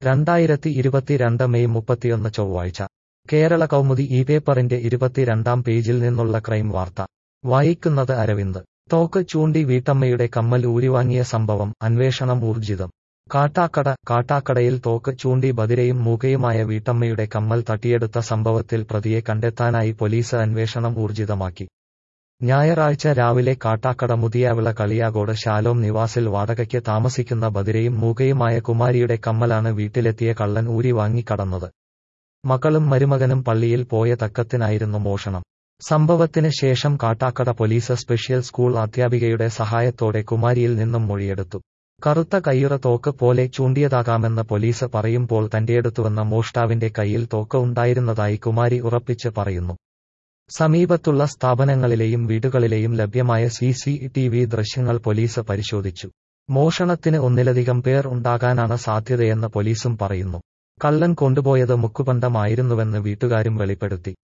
2022 May 31 ചൊവ്വാഴ്ച കേരള കൗമുദി ഈ പേപ്പറിന്റെ 22-ാം പേജിൽ നിന്നുള്ള ക്രൈം വാർത്ത വായിക്കുന്നത് അരവിന്ദ്. തോക്ക് ചൂണ്ടി വീട്ടമ്മയുടെ കമ്മൽ ഊരിവാങ്ങിയ സംഭവം, അന്വേഷണം ഊർജിതം. കാട്ടാക്കടയിൽ തോക്ക് ചൂണ്ടി ബധിരയും മൂകയുമായ വീട്ടമ്മയുടെ കമ്മൽ തട്ടിയെടുത്ത സംഭവത്തിൽ പ്രതിയെ കണ്ടെത്താനായി പോലീസ് അന്വേഷണം ഊർജിതമാക്കി. ഞായറാഴ്ച രാവിലെ കാട്ടാക്കട മുതിയാവിള കളിയാകോട് ശാലോം നിവാസിൽ വാടകയ്ക്ക് താമസിക്കുന്ന ബധിരയും മൂകയുമായ കുമാരിയുടെ കമ്മലാണ് വീട്ടിലെത്തിയ കള്ളൻ ഊരി വാങ്ങി കടന്നത്. മകളും മരുമകനും പള്ളിയിൽ പോയ തക്കത്തിനായിരുന്നു മോഷണം. സംഭവത്തിന് ശേഷം കാട്ടാക്കട പോലീസ് സ്പെഷ്യൽ സ്കൂൾ അധ്യാപികയുടെ സഹായത്തോടെ കുമാരിയിൽ നിന്നും മൊഴിയെടുത്തു. കറുത്ത കയ്യുറ തോക്ക് പോലെ ചൂണ്ടിയതാകാമെന്ന് പോലീസ് പറയുമ്പോൾ തന്റെയടുത്തുവന്ന മോഷ്ടാവിന്റെ കയ്യിൽ തോക്ക് ഉണ്ടായിരുന്നതായി കുമാരി ഉറപ്പിച്ച് പറയുന്നു. സമീപത്തുള്ള സ്ഥാപനങ്ങളിലെയും വീടുകളിലെയും ലഭ്യമായ CCTV ദൃശ്യങ്ങൾ പോലീസ് പരിശോധിച്ചു. മോഷണത്തിന് ഒന്നിലധികം പേർ ഉണ്ടാകാനാണ് സാധ്യതയെന്ന് പോലീസും പറയുന്നു. കള്ളൻ കൊണ്ടുപോയത് മുക്കുപണ്ടമായിരുന്നുവെന്ന് വീട്ടുകാരും വെളിപ്പെടുത്തി.